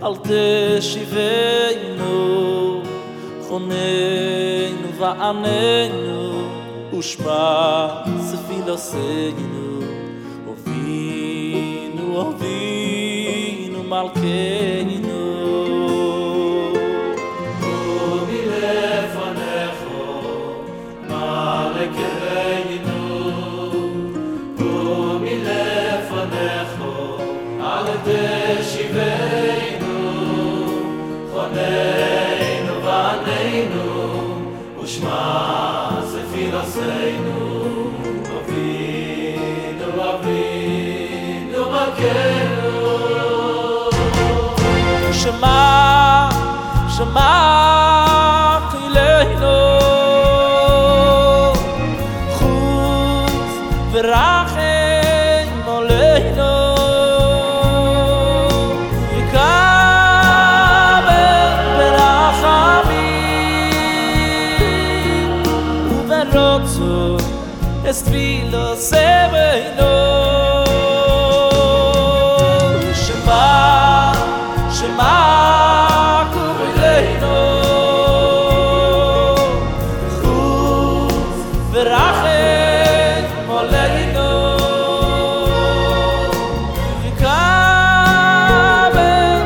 אל תשיבנו, חוננו ועננו, ושמע תפילותינו. אבינו אבינו מלכנו, קומי לפניך מלכנו, קומי לפניך אל תשיבנו, חוננו ועננו, ושמע תפילותינו. אבינו אבינו מלכנו, שמע שמע קולנו, חוץ ורחם עלינו, יקבל ברחמים וברצון את תפילותינו. שמע שמע קולנו, חוץ ורחם עלינו, יקבל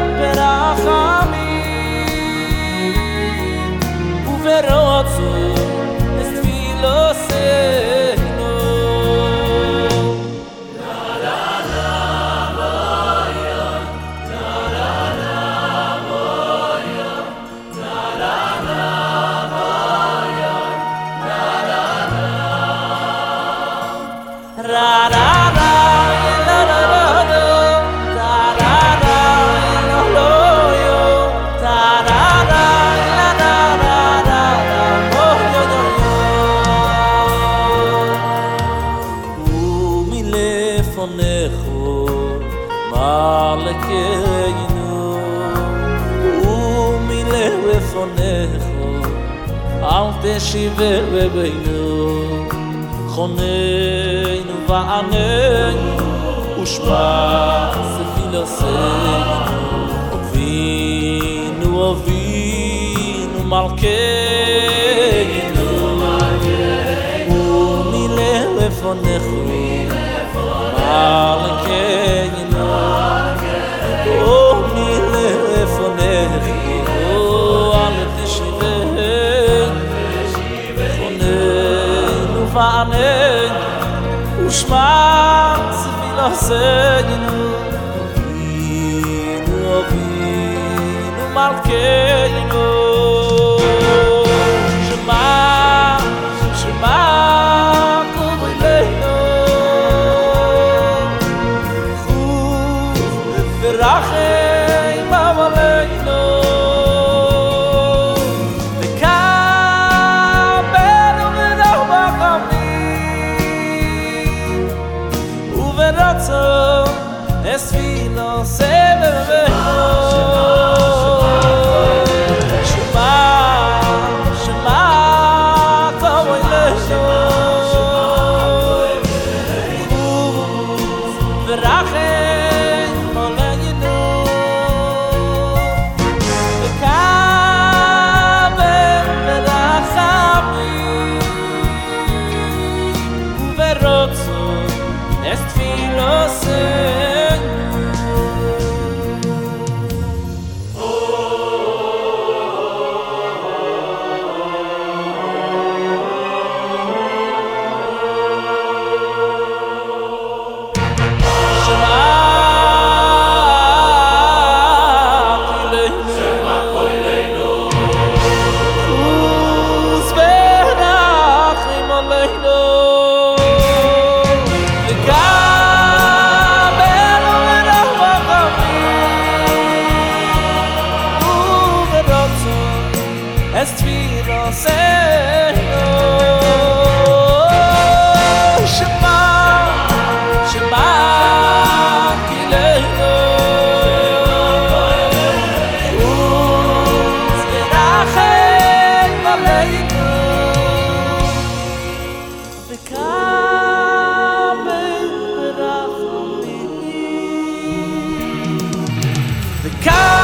ברחמים וברצון את תפילותינו. מלכנו, ומלפניך אל תשיבנו, חוננו ועננו, ושמע תפילותינו. אבינו אבינו מלכנו, ומלפניך מלכנו, ומלפניך אל תשיבנו, חוננו ועננו, ושמע תפילותינו. אבינו אבינו מלכנו, שמע שמע קולנו, חוץ ורחם עלינו, וקבל ברחמים וברצון את תפילותינו. Come